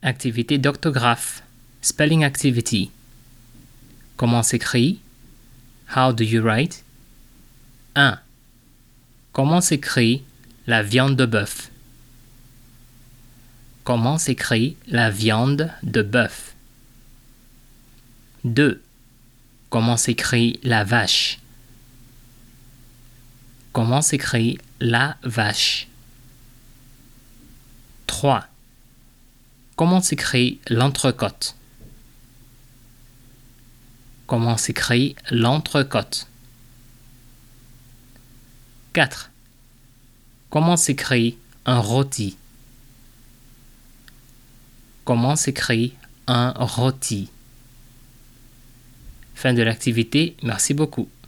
Activité d'orthographe. Spelling activity. Comment s'écrit? How do you write? 1. Comment s'écrit la viande de bœuf? Comment s'écrit la viande de bœuf? 2. Comment s'écrit la vache? Comment s'écrit la vache? 3. Comment s'écrit l'entrecôte? Comment s'écrit l'entrecôte? 4. Comment s'écrit un rôti? Comment s'écrit un rôti? Fin de l'activité, merci beaucoup.